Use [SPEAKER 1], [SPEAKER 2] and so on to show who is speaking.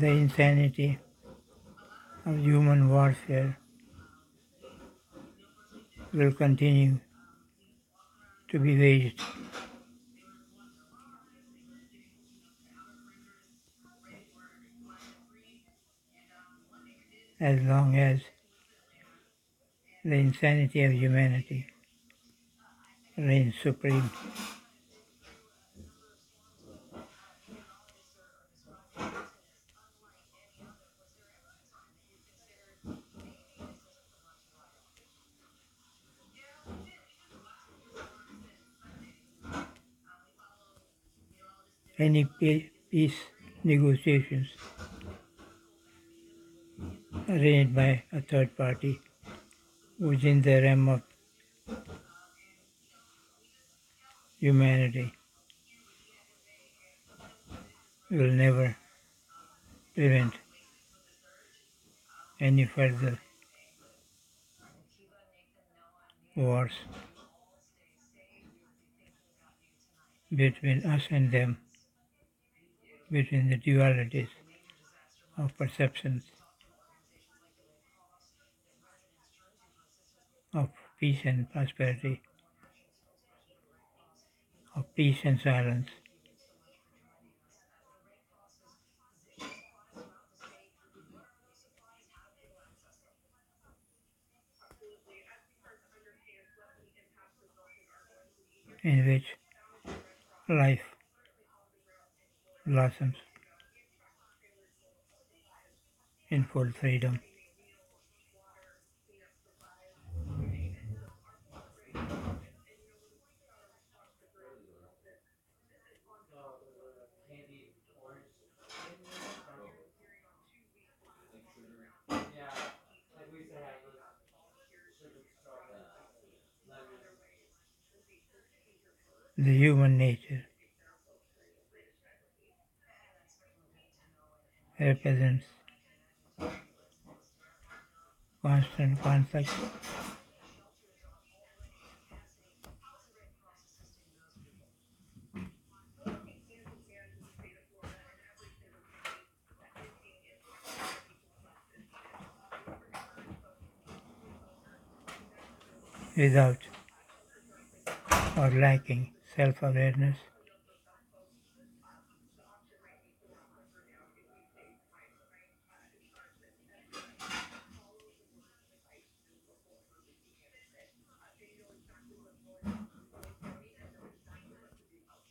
[SPEAKER 1] the insanity of human warfare will continue to be waged as long as the insanity of humanity reigns supreme. Any peace negotiations arranged by a third party within the realm of humanity will never prevent any further wars between us and them, between the dualities of perceptions of peace and prosperity, of peace and silence. In which life blossoms in full freedom. The human nature represents constant conflict without or lacking self-awareness